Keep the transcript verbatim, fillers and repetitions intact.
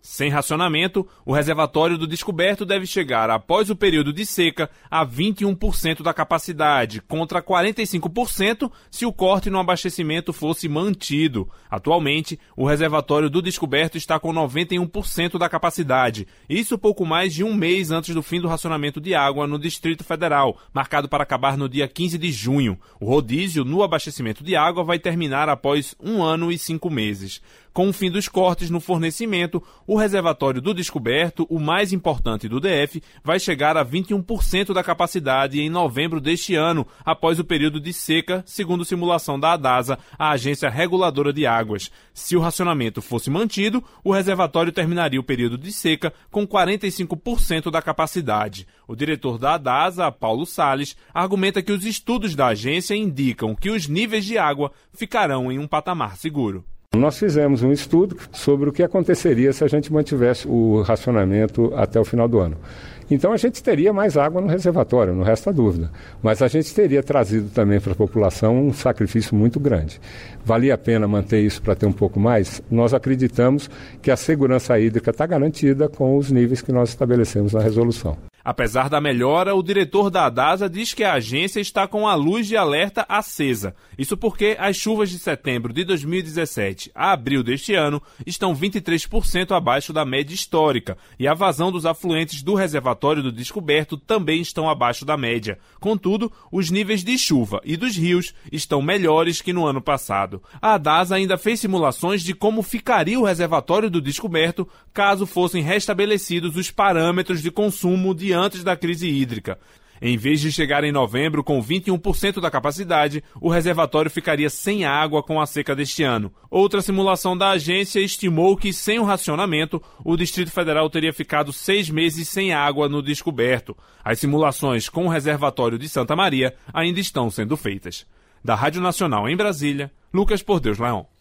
Sem racionamento, o reservatório do Descoberto deve chegar, após o período de seca, a vinte e um por cento da capacidade, contra quarenta e cinco por cento se o corte no abastecimento fosse mantido. Atualmente, o reservatório do Descoberto está com noventa e um por cento da capacidade, isso pouco mais de um mês antes do fim do racionamento de água no Distrito Federal, marcado para acabar no dia quinze de junho. O rodízio no abastecimento de água vai terminar após um ano e cinco meses. Com o fim dos cortes no fornecimento, o reservatório do Descoberto, o mais importante do D F, vai chegar a vinte e um por cento da capacidade em novembro deste ano, após o período de seca, segundo simulação da ADASA, a Agência Reguladora de Águas. Se o racionamento fosse mantido, o reservatório terminaria o período de seca com quarenta e cinco por cento da capacidade. O diretor da ADASA, Paulo Salles, argumenta que os estudos da agência indicam que os níveis de água ficarão em um patamar seguro. Nós fizemos um estudo sobre o que aconteceria se a gente mantivesse o racionamento até o final do ano. Então a gente teria mais água no reservatório, não resta dúvida. Mas a gente teria trazido também para a população um sacrifício muito grande. Valia a pena manter isso para ter um pouco mais? Nós acreditamos que a segurança hídrica está garantida com os níveis que nós estabelecemos na resolução. Apesar da melhora, o diretor da ADASA diz que a agência está com a luz de alerta acesa. Isso porque as chuvas de setembro de dois mil e dezessete a abril deste ano estão vinte e três por cento abaixo da média histórica e a vazão dos afluentes do reservatório do Descoberto também estão abaixo da média. Contudo, os níveis de chuva e dos rios estão melhores que no ano passado. A ADASA ainda fez simulações de como ficaria o reservatório do Descoberto caso fossem restabelecidos os parâmetros de consumo de antes da crise hídrica. Em vez de chegar em novembro com vinte e um por cento da capacidade, o reservatório ficaria sem água com a seca deste ano. Outra simulação da agência estimou que, sem o racionamento, o Distrito Federal teria ficado seis meses sem água no Descoberto. As simulações com o reservatório de Santa Maria ainda estão sendo feitas. Da Rádio Nacional em Brasília, Lucas Por Deus Leão.